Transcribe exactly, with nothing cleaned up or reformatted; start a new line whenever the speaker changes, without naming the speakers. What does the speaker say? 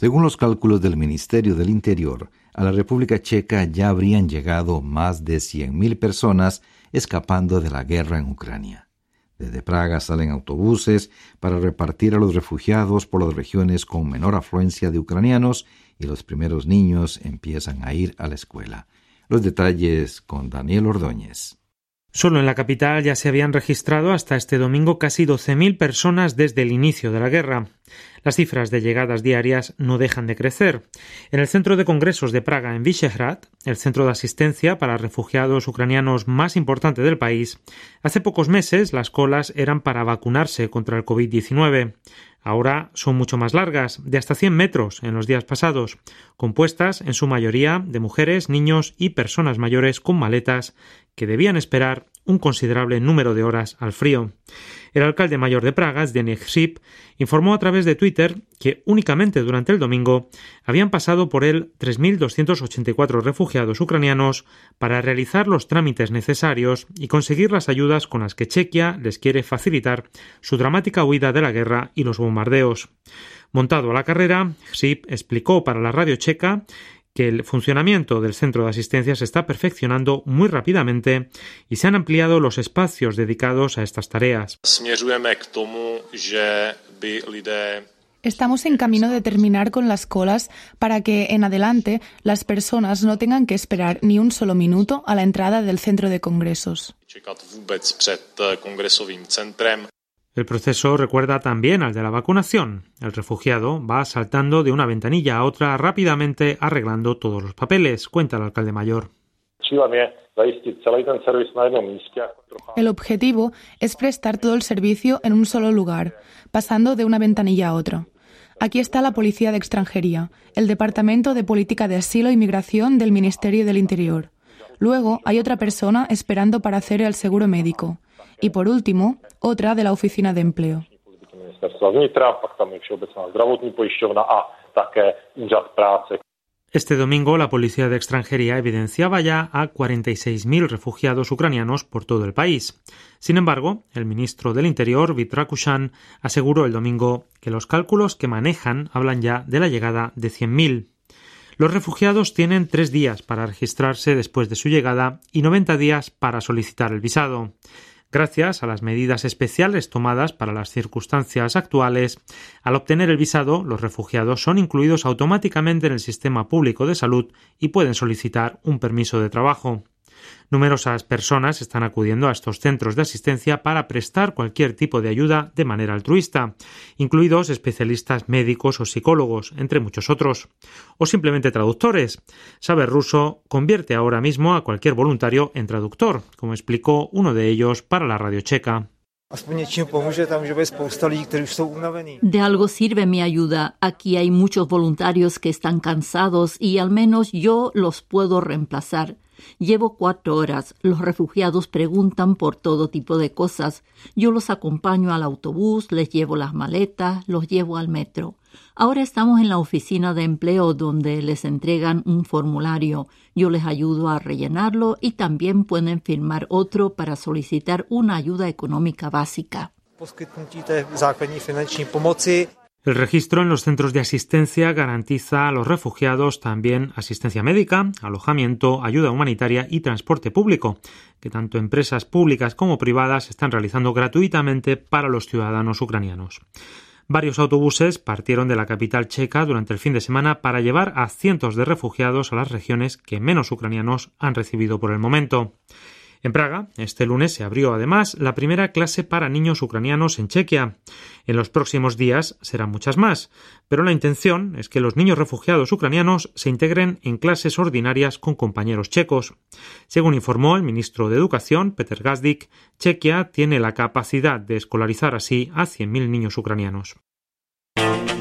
Según los cálculos del Ministerio del Interior, a la República Checa ya habrían llegado más de cien mil personas escapando de la guerra en Ucrania. Desde Praga salen autobuses para repartir a los refugiados por las regiones con menor afluencia de ucranianos y los primeros niños empiezan a ir a la escuela. Los detalles con Daniel Ordóñez.
Solo en la capital ya se habían registrado hasta este domingo casi doce mil personas desde el inicio de la guerra. Las cifras de llegadas diarias no dejan de crecer. En el Centro de Congresos de Praga, en Vyšehrad, el centro de asistencia para refugiados ucranianos más importante del país, hace pocos meses las colas eran para vacunarse contra el covid diecinueve. Ahora son mucho más largas, de hasta cien metros en los días pasados, compuestas en su mayoría de mujeres, niños y personas mayores con maletas que debían esperar un considerable número de horas al frío. El alcalde mayor de Praga, Zdeněk Hřib, informó a través de Twitter que únicamente durante el domingo habían pasado por él tres mil doscientos ochenta y cuatro refugiados ucranianos para realizar los trámites necesarios y conseguir las ayudas con las que Chequia les quiere facilitar su dramática huida de la guerra y los bombardeos. Montado a la carrera, Hřib explicó para la radio checa que el funcionamiento del centro de asistencia se está perfeccionando muy rápidamente y se han ampliado los espacios dedicados a estas tareas.
Estamos en camino de terminar con las colas para que, en adelante, las personas no tengan que esperar ni un solo minuto a la entrada del centro de congresos.
El proceso recuerda también al de la vacunación. El refugiado va saltando de una ventanilla a otra rápidamente arreglando todos los papeles, cuenta el alcalde mayor.
El objetivo es prestar todo el servicio en un solo lugar, pasando de una ventanilla a otra. Aquí está la Policía de Extranjería, el Departamento de Política de Asilo e Inmigración del Ministerio del Interior. Luego hay otra persona esperando para hacer el seguro médico. Y por último, otra de la Oficina de Empleo.
Este domingo la Policía de Extranjería evidenciaba ya a cuarenta y seis mil refugiados ucranianos por todo el país. Sin embargo, el ministro del Interior, Vít Rakušan, aseguró el domingo que los cálculos que manejan hablan ya de la llegada de cien mil. Los refugiados tienen tres días para registrarse después de su llegada y noventa días para solicitar el visado. Gracias a las medidas especiales tomadas para las circunstancias actuales, al obtener el visado, los refugiados son incluidos automáticamente en el sistema público de salud y pueden solicitar un permiso de trabajo. Numerosas personas están acudiendo a estos centros de asistencia para prestar cualquier tipo de ayuda de manera altruista, incluidos especialistas médicos o psicólogos, entre muchos otros, o simplemente traductores. Saber ruso convierte ahora mismo a cualquier voluntario en traductor, como explicó uno de ellos para la radio checa.
De algo sirve mi ayuda. Aquí hay muchos voluntarios que están cansados y al menos yo los puedo reemplazar. Llevo cuatro horas. Los refugiados preguntan por todo tipo de cosas. Yo los acompaño al autobús, les llevo las maletas, los llevo al metro. Ahora estamos en la oficina de empleo donde les entregan un formulario. Yo les ayudo a rellenarlo y también pueden firmar otro para solicitar una ayuda económica básica.
El registro en los centros de asistencia garantiza a los refugiados también asistencia médica, alojamiento, ayuda humanitaria y transporte público, que tanto empresas públicas como privadas están realizando gratuitamente para los ciudadanos ucranianos. Varios autobuses partieron de la capital checa durante el fin de semana para llevar a cientos de refugiados a las regiones que menos ucranianos han recibido por el momento. En Praga, este lunes se abrió además la primera clase para niños ucranianos en Chequia. En los próximos días serán muchas más, pero la intención es que los niños refugiados ucranianos se integren en clases ordinarias con compañeros checos. Según informó el ministro de Educación, Petr Gazdík, Chequia tiene la capacidad de escolarizar así a cien mil niños ucranianos.